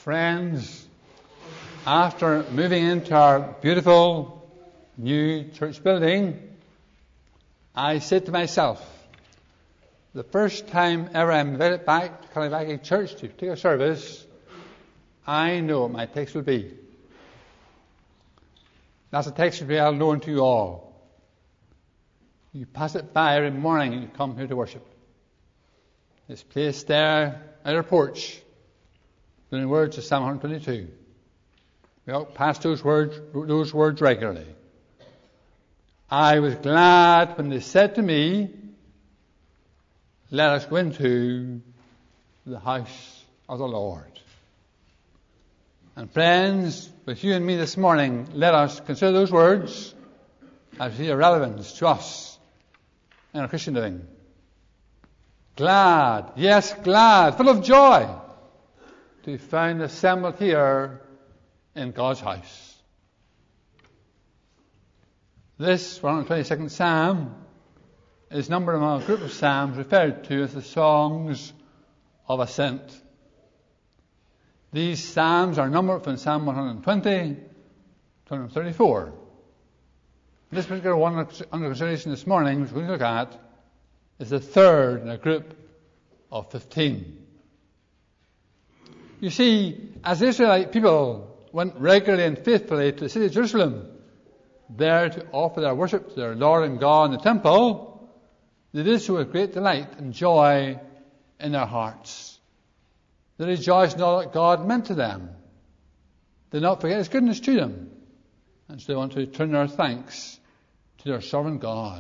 Friends, after moving into our beautiful new church building, I said to myself, the first time ever I'm invited back to Kaliwaki Church to take a service, I know what my text will be. That's a text that will be well known to you all. You pass it by every morning and you come here to worship. It's placed there at our porch, in the words of Psalm 122. We all pass those words regularly. I was glad when they said to me, let us go into the house of the Lord. And friends, with you and me this morning, let us consider those words as their relevance to us in our Christian living. Glad, yes, glad, full of joy to be found assembled here in God's house. This 122nd Psalm is numbered among a group of psalms referred to as the Songs of Ascent. These psalms are numbered from Psalm 120 to 134. This particular one under consideration this morning, which we're going to look at, is the third in a group of 15. You see, as the Israelite people went regularly and faithfully to the city of Jerusalem, there to offer their worship to their Lord and God in the temple, they did so with great delight and joy in their hearts. They rejoiced in all that God meant to them. They did not forget His goodness to them. And so they want to return their thanks to their sovereign God.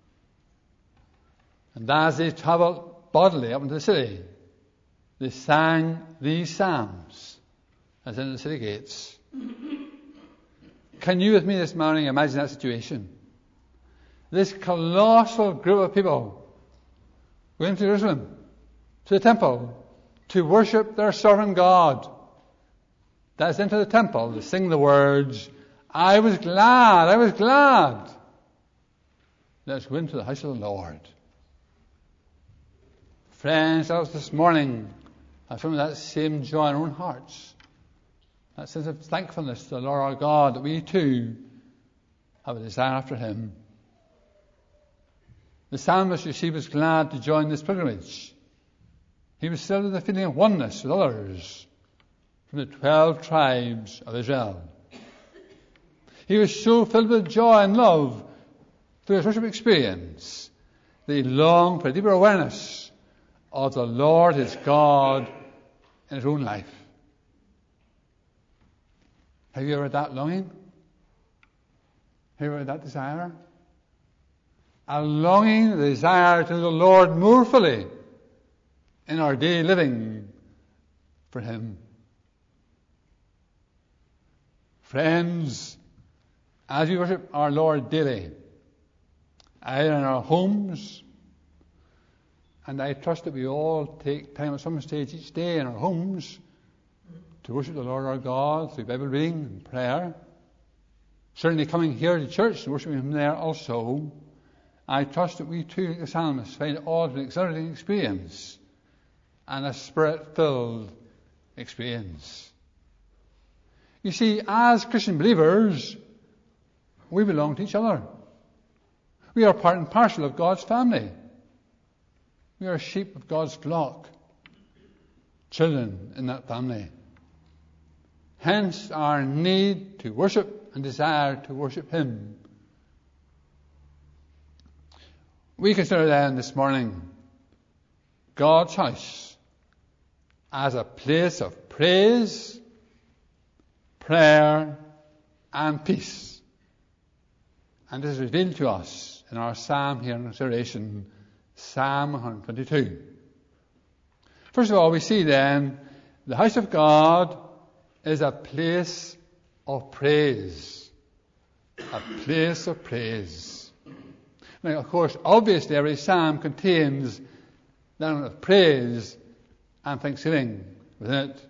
And as they travelled bodily up into the city, they sang these psalms as in the city gates. Can you with me this morning imagine that situation? This colossal group of people going to Jerusalem, to the temple, to worship their sovereign God. That's into the temple to sing the words, I was glad, I was glad. Let's go into the house of the Lord. Friends, let us this morning have some of that same joy in our own hearts. That sense of thankfulness to the Lord our God, that we too have a desire after Him. The psalmist, you see, was glad to join this pilgrimage. He was filled with a feeling of oneness with others from the 12 tribes of Israel. He was so filled with joy and love through his worship experience that he longed for a deeper awareness of the Lord his God in his own life. Have you ever had that longing? Have you ever had that desire? A longing, the desire to know the Lord more fully in our daily living for Him. Friends, as we worship our Lord daily, either in our homes, and I trust that we all take time at some stage each day in our homes to worship the Lord our God through Bible reading and prayer. Certainly coming here to church and worshiping Him there also. I trust that we too, like the psalmist, find it all an exhilarating experience and a Spirit-filled experience. You see, as Christian believers, we belong to each other. We are part and parcel of God's family. We are sheep of God's flock, children in that family. Hence our need to worship and desire to worship Him. We consider then this morning God's house as a place of praise, prayer, and peace. And this is revealed to us in our psalm here in consideration, Psalm 122. First of all, we see then the house of God is a place of praise. A place of praise. Now, of course, obviously every psalm contains the element of praise and thanksgiving within it.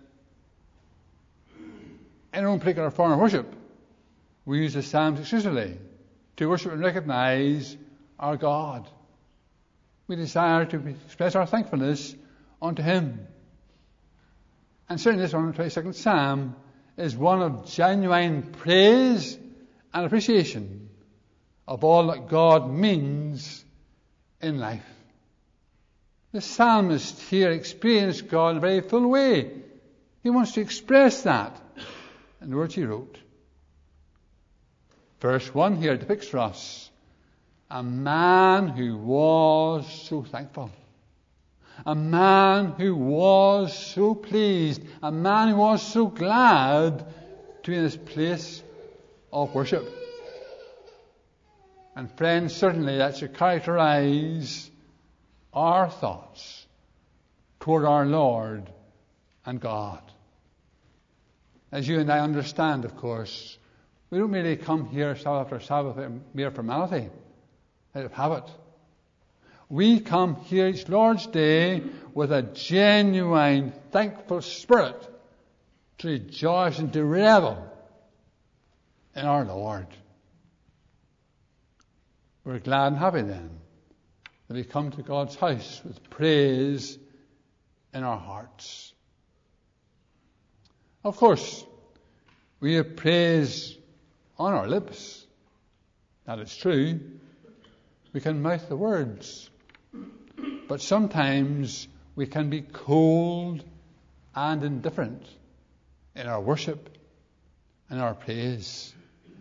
In our own particular form of worship, we use the psalms exclusively to worship and recognize our God. We desire to express our thankfulness unto Him. And certainly this 122nd Psalm is one of genuine praise and appreciation of all that God means in life. The psalmist here experienced God in a very full way. He wants to express that in the words he wrote. Verse 1 here depicts for us a man who was so thankful. A man who was so pleased. A man who was so glad to be in this place of worship. And friends, certainly that should characterize our thoughts toward our Lord and God. As you and I understand, of course, we don't merely come here Sabbath after Sabbath with mere formality, out of habit. We come here each Lord's Day with a genuine, thankful spirit to rejoice and to revel in our Lord. We're glad and happy then that we come to God's house with praise in our hearts. Of course, we have praise on our lips. That is true. We can mouth the words. But sometimes we can be cold and indifferent in our worship and our praise.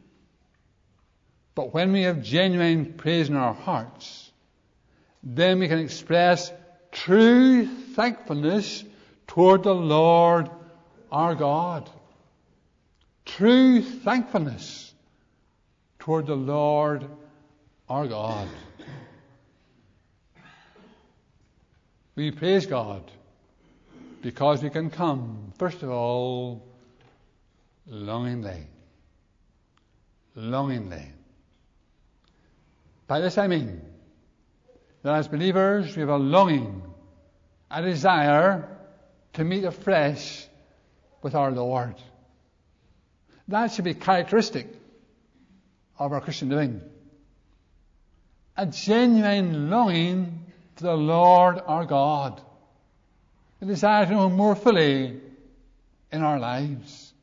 But when we have genuine praise in our hearts, then we can express true thankfulness toward the Lord our God. True thankfulness toward the Lord our God. We praise God because we can come, first of all, longingly. Longingly. By this I mean that as believers we have a longing, a desire to meet afresh with our Lord. That should be characteristic of our Christian living. A genuine longing to the Lord our God. A desire to know Him more fully in our lives.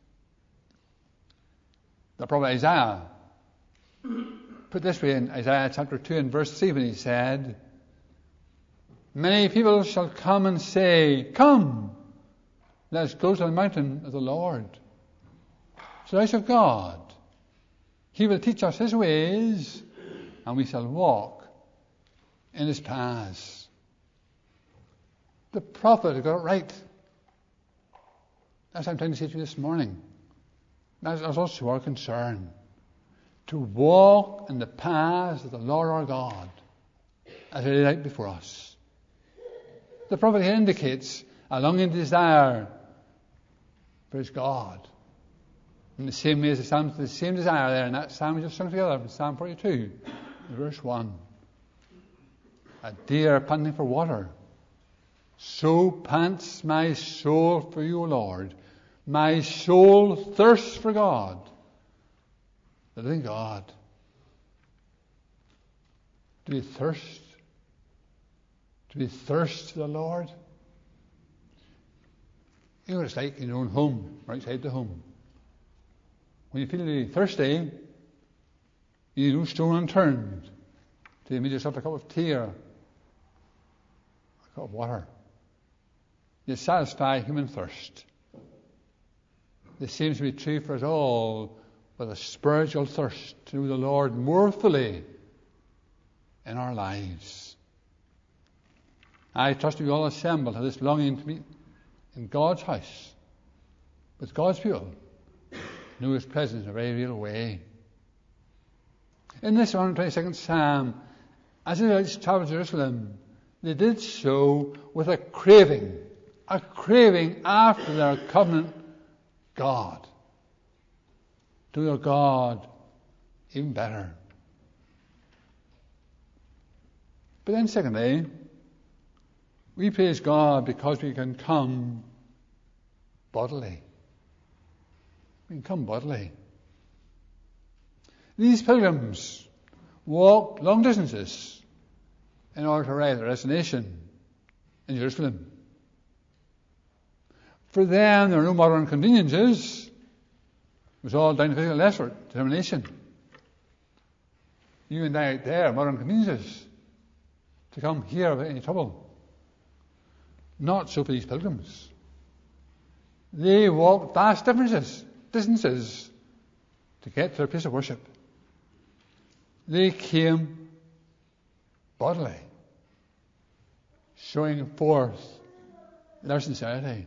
The prophet Isaiah put this way in Isaiah chapter 2 and verse 3 when he said, "Many people shall come and say, 'Come, let us go to the mountain of the Lord, to the house of God. He will teach us His ways, and we shall walk in His paths.'" The prophet had got it right. That's what I'm trying to say to you this morning. That's also our concern. To walk in the paths of the Lord our God as He laid out before us. The prophet here indicates a longing desire for his God. In the same way as the same desire there in that psalm we just sung together from Psalm 42, verse 1. A deer panting for water. So pants my soul for you, O Lord. My soul thirsts for God, the living God. Do we thirst? Do we thirst for the Lord? You know what it's like in your own home, or outside the home. When you feel really thirsty, you do stone unturned to make yourself a cup of tea or a cup of water. You satisfy human thirst. This seems to be true for us all with a spiritual thirst to know the Lord more fully in our lives. I trust we all assembled have this longing to meet in God's house with God's people, know His presence in a very real way. In this 122nd Psalm, as the Israelites traveled to Jerusalem, they did so with a craving after their covenant God. To their God even better. But then secondly, we praise God because we can come bodily. We can come bodily. These pilgrims walked long distances in order to arrive at their destination in Jerusalem. For them, there were no modern conveniences. It was all down to physical effort, determination. You and I out there, modern conveniences, to come here without any trouble. Not so for these pilgrims. They walked vast distances to get to their place of worship. They came bodily, showing forth their sincerity.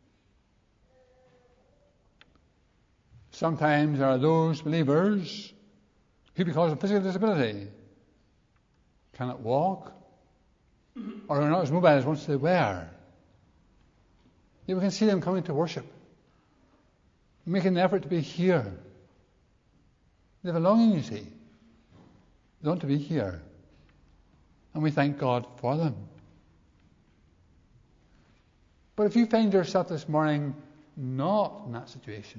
Sometimes there are those believers who, because of physical disability, cannot walk or are not as mobile as once they were. Yet we can see them coming to worship, making an effort to be here. They have a longing, you see. They want to be here. And we thank God for them. But if you find yourself this morning not in that situation,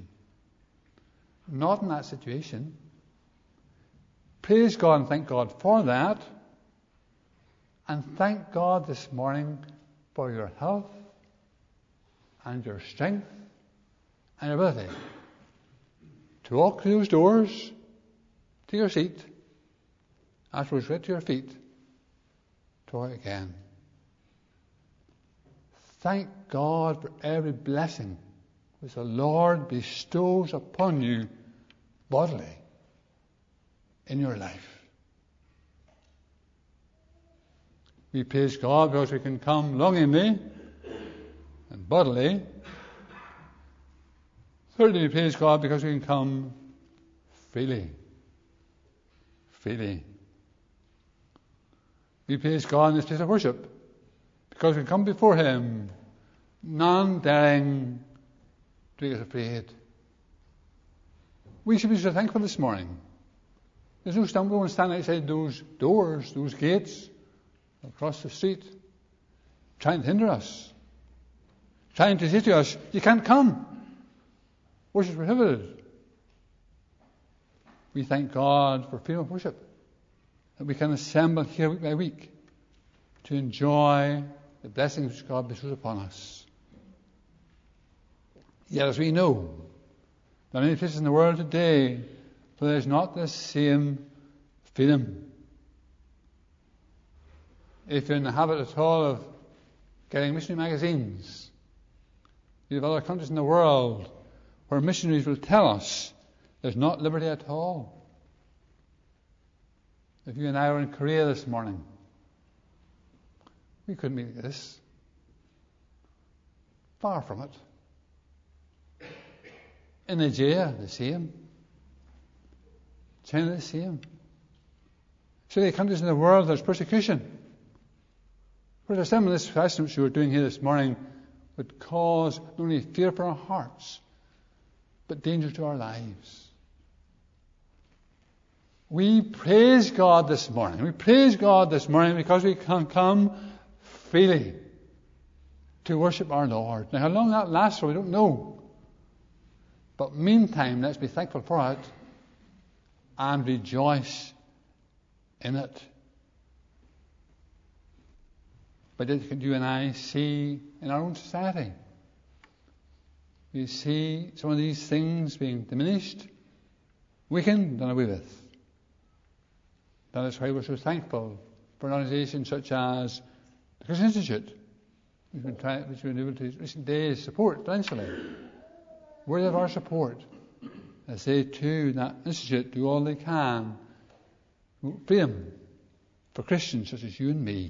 praise God and thank God for that. And thank God this morning for your health and your strength and your ability to walk through those doors to your seat, afterwards right to your feet, to walk again. Thank God for every blessing which the Lord bestows upon you bodily in your life. We praise God because we can come longingly and bodily. Thirdly, we praise God because we can come freely. Freely. We praise God in this place of worship because we come before Him, none daring to make us afraid. We should be so thankful this morning. There's no stumbling standing outside those doors, those gates, across the street, trying to hinder us, trying to say to us, you can't come. Worship is prohibited. We thank God for freedom of worship, that we can assemble here week by week to enjoy the blessings which God bestows upon us. Yet as we know, there are many places in the world today where there is not the same freedom. If you're in the habit at all of getting missionary magazines, you have other countries in the world where missionaries will tell us there's not liberty at all. If you and I were in Korea this morning, we couldn't meet this. Far from it. In Nigeria, the same. China, the same. So many countries in the world, there's persecution. Whereas some of this fashion which we were doing here this morning would cause not only fear for our hearts, but danger to our lives. We praise God this morning. We praise God this morning because we can come freely to worship our Lord. Now, how long that lasts for, we don't know. But meantime, let's be thankful for it and rejoice in it. But yet you and I see in our own society, we see some of these things being diminished, weakened, done away with. That is why we're so thankful for an organisation such as the Christian Institute, which we've been able to, in recent days, support financially. Worthy of our support, as they too, that institute, do all they can to freedom for Christians such as you and me.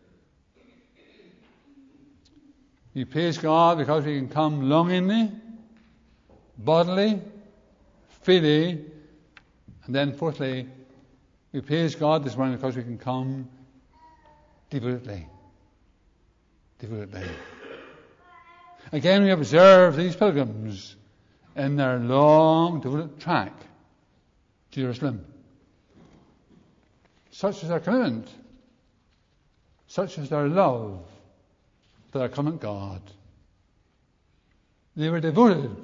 We praise God because we can come longingly, bodily, freely, and then fourthly, we praise God this morning because we can come devotedly. Devotedly. Again, we observe these pilgrims in their long, devoted track to Jerusalem. Such is their commitment, such is their love for their common God. They were devoted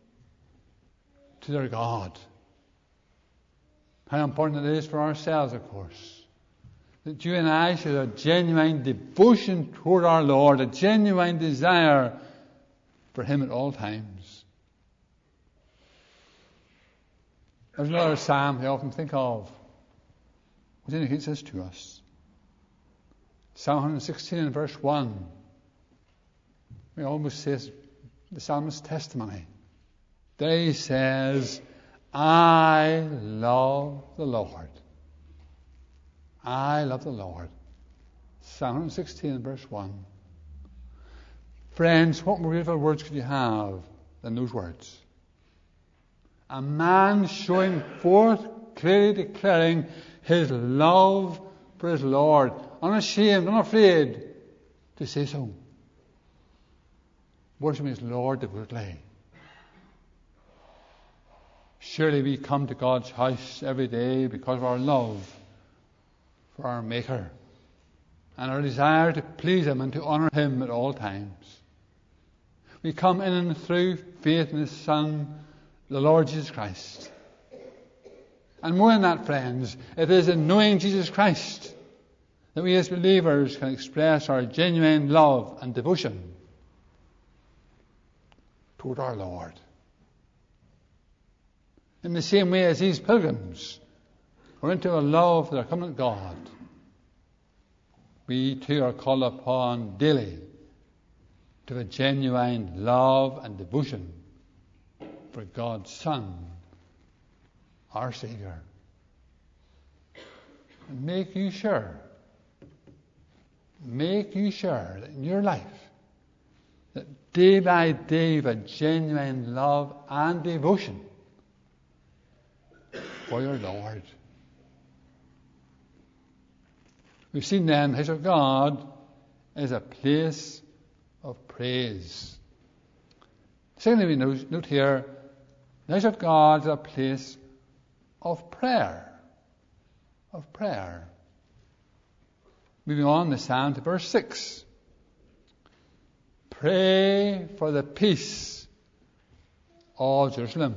to their God. How important it is for ourselves, of course, that you and I should have a genuine devotion toward our Lord, a genuine desire for him at all times. There's another psalm I often think of which indicates this to us. Psalm 116 and verse 1. We almost say it's the psalmist's testimony. There he says, I love the Lord. I love the Lord. Psalm 116 and verse 1. Friends, what more beautiful words could you have than those words? A man showing forth, clearly declaring his love for his Lord. Unashamed, unafraid to say so. Worshiping his Lord devotedly. Surely we come to God's house every day because of our love for our Maker and our desire to please him and to honour him at all times. We come in and through faith in his Son, the Lord Jesus Christ. And more than that, friends, it is in knowing Jesus Christ that we as believers can express our genuine love and devotion toward our Lord. In the same way as these pilgrims were into a love for their covenant God, we too are called upon daily to have a genuine love and devotion for God's Son, our Saviour. And make you sure that in your life, that day by day you have a genuine love and devotion for your Lord. We've seen then the house of God is a place of praise. Secondly, we note here, the house of God is a place of prayer. Of prayer. Moving on the psalm to verse 6. Pray for the peace of Jerusalem.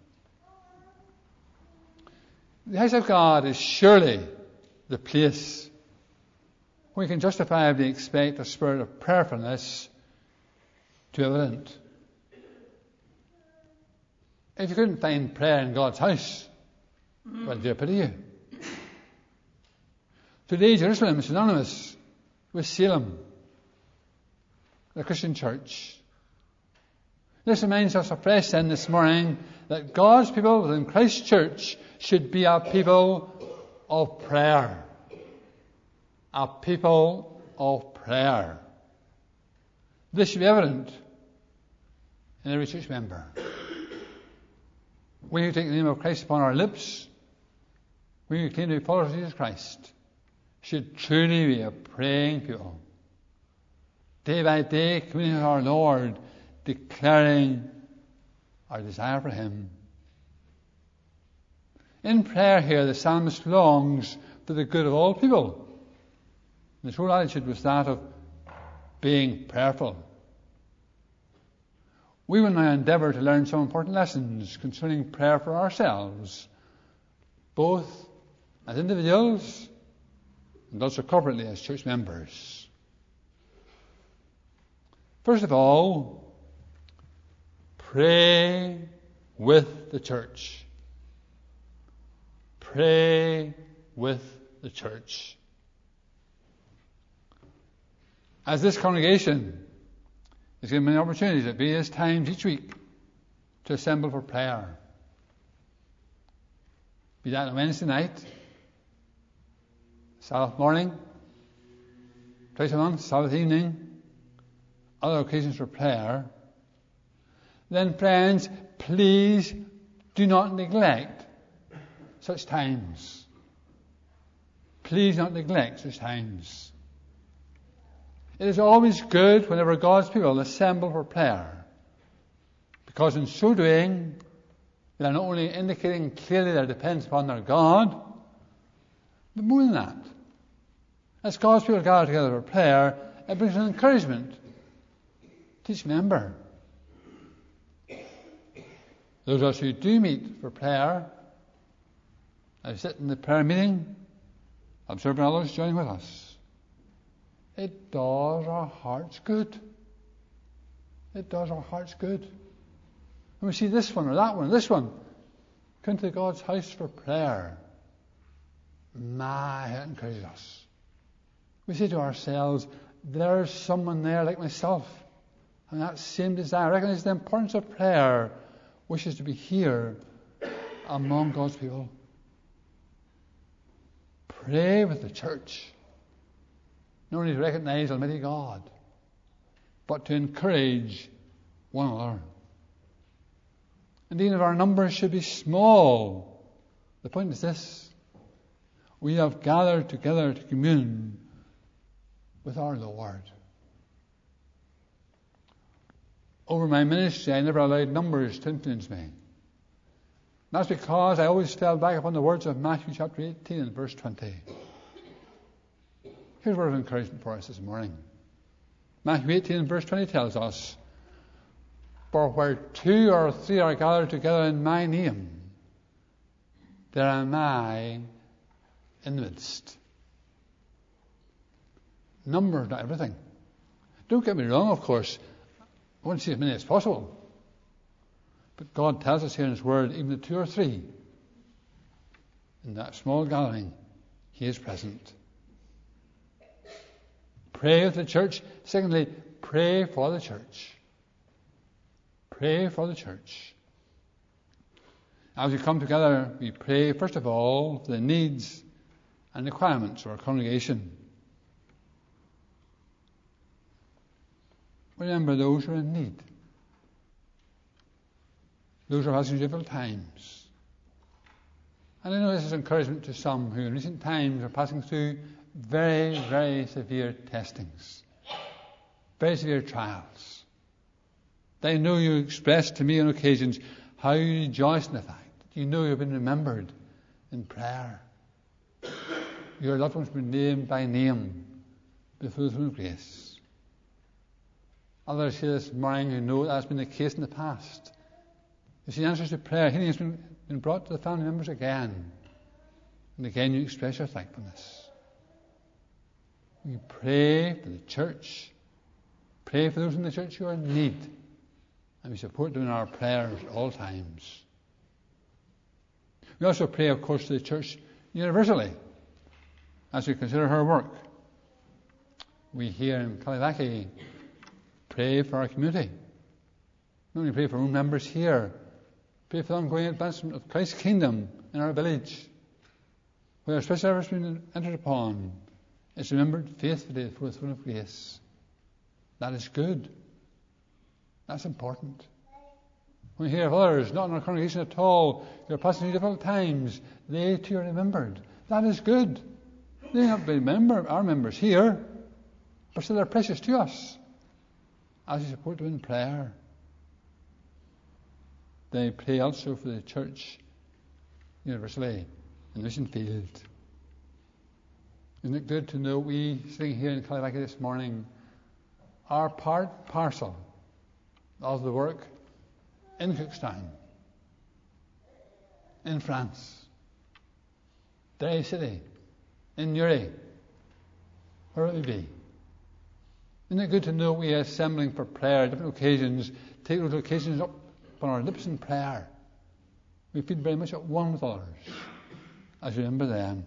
The house of God is surely the place where we can justifiably expect a spirit of prayerfulness to be evident. If you couldn't find prayer in God's house, well, dear pity you. Today, Jerusalem is synonymous with Salem, the Christian church. This reminds us afresh then this morning that God's people within Christ's church should be a people of prayer. A people of prayer. This should be evident in every church member. We who take the name of Christ upon our lips, we who claim to be followers of Jesus Christ, should truly be a praying people. Day by day, communing with our Lord, declaring our desire for him. In prayer here, the psalmist longs for the good of all people. And his whole attitude was that of being prayerful. We will now endeavour to learn some important lessons concerning prayer for ourselves, both as individuals and also corporately as church members. First of all, pray with the church. Pray with the church. As this congregation is given many opportunities at various times each week to assemble for prayer, be that on Wednesday night, Sabbath morning, twice a month, Sabbath evening, other occasions for prayer, then friends, please do not neglect such times. Please not neglect such times. It is always good whenever God's people assemble for prayer, because in so doing, they are not only indicating clearly their dependence upon their God, but more than that, as God's people gather together for prayer, it brings an encouragement to each member. Those of us who do meet for prayer, as sit in the prayer meeting, observing others joining with us, it does our hearts good. It does our hearts good. When we see this one or that one or this one, come to God's house for prayer. My, it encourages us. We say to ourselves, there's someone there like myself. And that same desire, recognize the importance of prayer, wishes to be here among God's people. Pray with the church. Not only to recognize Almighty God, but to encourage one another. Indeed, if our numbers should be small, the point is this: we have gathered together to commune with our Lord. Over my ministry, I never allowed numbers to influence me. That's because I always fell back upon the words of Matthew chapter 18 and verse 20. Here's a word of encouragement for us this morning. Matthew 18 and verse 20 tells us, "For where 2 or 3 are gathered together in my name, there am I in the midst." Numbers, not everything. Don't get me wrong, of course. I want to see as many as possible. But God tells us here in His Word, even the 2 or 3, in that small gathering, He is present. Pray with the church. Secondly, pray for the church. Pray for the church. As we come together, we pray, first of all, for the needs and requirements of our congregation. Remember those who are in need. Those who are passing through difficult times. And I know this is encouragement to some who in recent times are passing through very, very severe testings. Very severe trials. I know you expressed to me on occasions how you rejoice in the fact that you know you've been remembered in prayer. Your loved ones have been named by name before the throne of grace. Others here this morning who know that's been the case in the past. You see, answers to prayer, healing has been brought to the family members again. And again you express your thankfulness. We pray for the church. Pray for those in the church who are in need. And we support them in our prayers at all times. We also pray, of course, to the church universally as we consider her work. We here in Kaliwaki pray for our community. Not only pray for our own members here, pray for the ongoing advancement of Christ's kingdom in our village, where a special effort has been entered upon. It's remembered faithfully before the throne of grace. That is good. That's important. When we hear of others, not in our congregation at all, who are passing through difficult times, they too are remembered. That is good. They may not be our members here, but still they're precious to us as we support them in prayer. They pray also for the church universally in the mission field. Isn't it good to know we, sitting here in Kaliwaki this morning, are part parcel of the work in Cookstown, in France, Derry City, in Newry, wherever it may be. Isn't it good to know we are assembling for prayer at different occasions, take those occasions up on our lips in prayer. We feel very much at one with others as we remember them.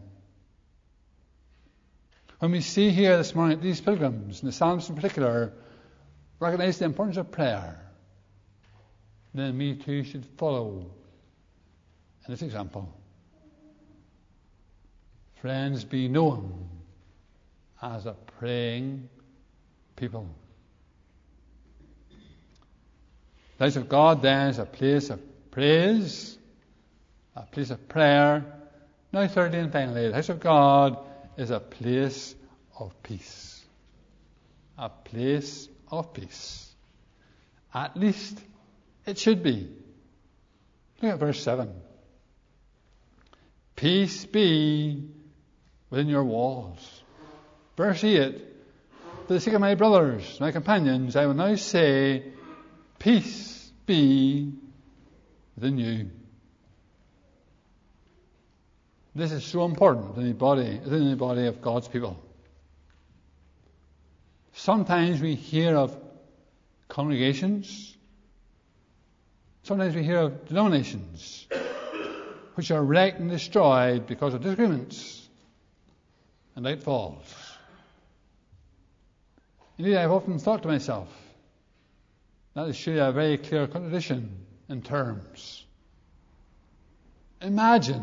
When we see here this morning that these pilgrims, and the psalmist in particular, recognize the importance of prayer, then we too should follow in this example. Friends, be known as a praying people. The house of God then is a place of praise, a place of prayer. Now thirdly and finally, the house of God is a place of peace. A place of peace. At least it should be. Look at verse 7. Peace be within your walls. Verse 8. For the sake of my brothers, my companions, I will now say, peace be within you. This is so important in the body of God's people. Sometimes we hear of congregations. Sometimes we hear of denominations which are wrecked and destroyed because of disagreements and outfalls. Indeed, I've often thought to myself, that is surely a very clear contradiction in terms. Imagine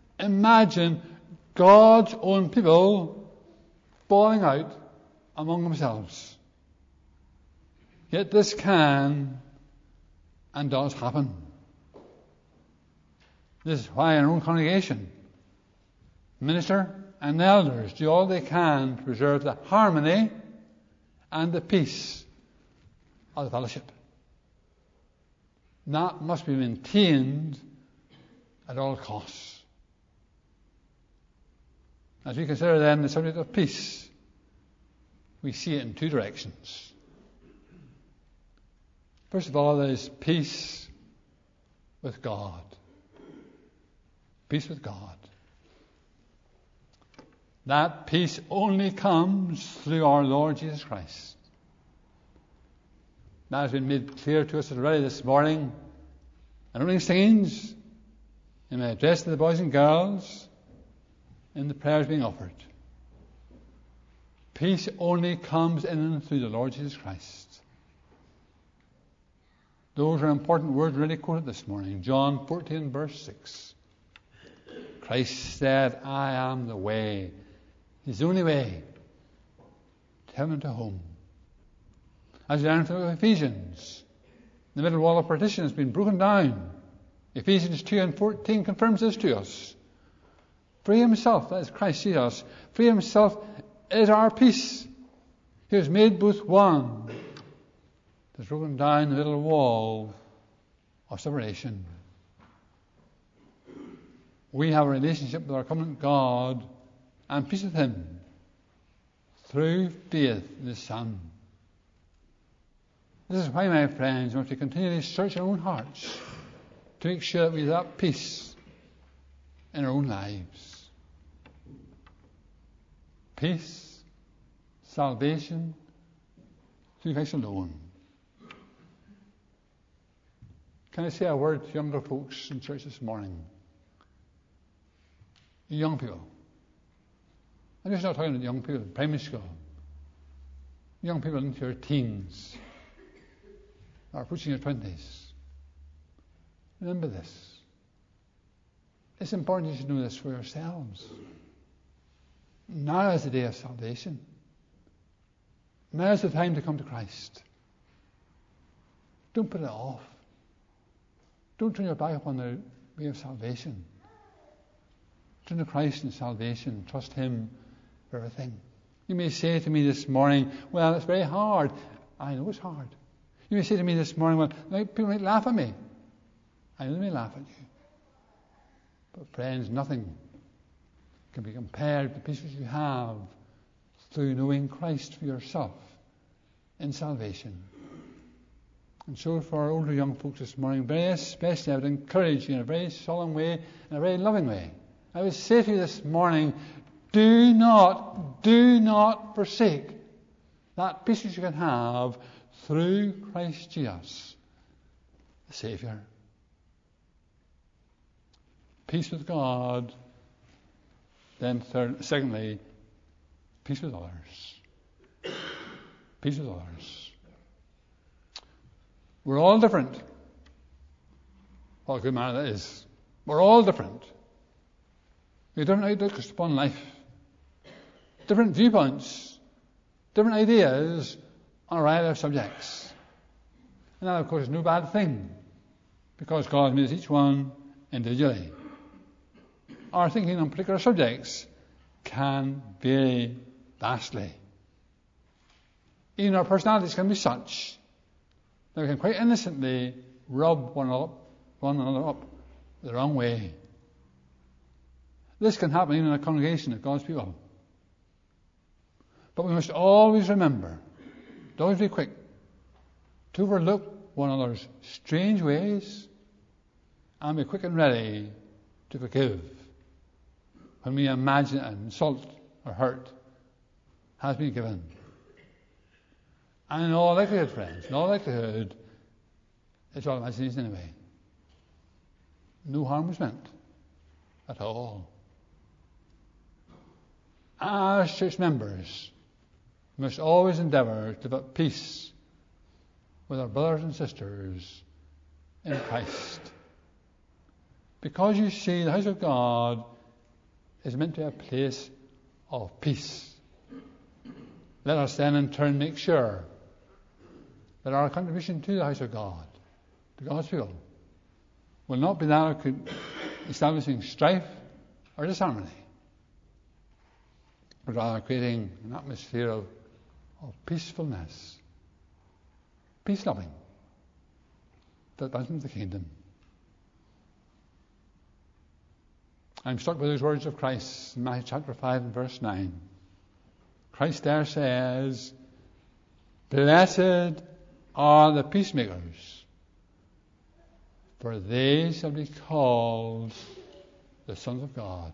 God's own people falling out among themselves. Yet this can and does happen. This is why in our own congregation, minister and elders do all they can to preserve the harmony and the peace of the fellowship. That must be maintained at all costs. As we consider then the subject of peace, we see it in two directions. First of all, there is peace with God. Peace with God. That peace only comes through our Lord Jesus Christ. That has been made clear to us already this morning in opening singings, in my address to the boys and girls, in the prayers being offered. Peace only comes in and through the Lord Jesus Christ. Those are important words really quoted this morning. John 14, verse 6. Christ said, I am the way. He's the only way to heaven and to home. As we learn from Ephesians, the middle wall of partition has been broken down. Ephesians 2 and 14 confirms this to us. For He Himself, that is Christ Jesus, for He Himself is our peace. He has made both one. Has broken down the middle wall of separation. We have a relationship with our covenant God and peace with Him through faith in His Son. This is why, my friends, we must continually search our own hearts to make sure that we have that peace in our own lives. Peace, salvation, through Christ alone. Can I say a word to younger folks in church this morning? Young people. I'm just not talking about young people in primary school. Young people into your teens or approaching your 20s. Remember this. It's important you should know this for yourselves. Now is the day of salvation. Now is the time to come to Christ. Don't put it off. Don't turn your back upon the way of salvation. Turn to Christ in salvation. Trust Him for everything. You may say to me this morning, well, it's very hard. I know it's hard. You may say to me this morning, well, people might laugh at me. I know they may laugh at you. But friends, nothing can be compared to the peace which you have through knowing Christ for yourself in salvation. And so for our older young folks this morning, very especially I would encourage you in a very solemn way, in a very loving way. I would say to you this morning, do not forsake that peace which you can have through Christ Jesus, the Saviour. Peace with God, then secondly, peace with others. Peace with others. We're all different. What a good man that is. We're all different. We have different outlooks upon life, different viewpoints, different ideas on a variety of subjects. And that, of course, is no bad thing, because God made us each one individually. Our thinking on particular subjects can vary vastly. Even our personalities can be such that we can quite innocently rub one another up the wrong way. This can happen even in a congregation of God's people. But we must always remember, always be quick to overlook one another's strange ways and be quick and ready to forgive when we imagine an insult or hurt has been given. And in all likelihood, friends, in all likelihood, it's all imagination anyway. No harm was meant at all. As church members, we must always endeavour to live at peace with our brothers and sisters in Christ. Because you see, the house of God is meant to be a place of peace. Let us then in turn make sure that our contribution to the house of God, to God's people, will not be that of establishing strife or disharmony, but rather creating an atmosphere of peacefulness, peace-loving, the advancement of the kingdom. I'm struck by those words of Christ in Matthew chapter 5 and verse 9. Christ there says, "Blessed are the peacemakers, for they shall be called the sons of God."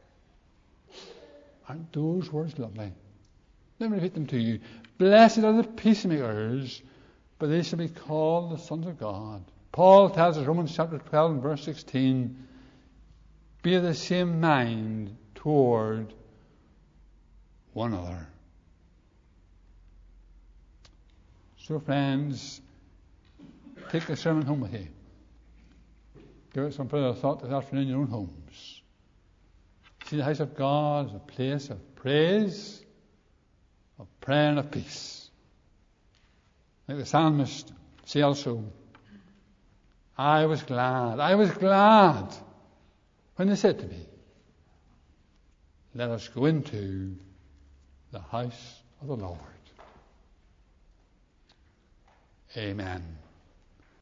Aren't those words lovely? Let me repeat them to you. Blessed are the peacemakers, for they shall be called the sons of God. Paul tells us, Romans chapter 12 and verse 16, be of the same mind toward one another. So friends, take the sermon home with you. Give it some further thought this afternoon in your own homes. See the house of God as a place of praise, of prayer and of peace. Like the psalmist say also, I was glad when they said to me, let us go into the house of the Lord. Amen.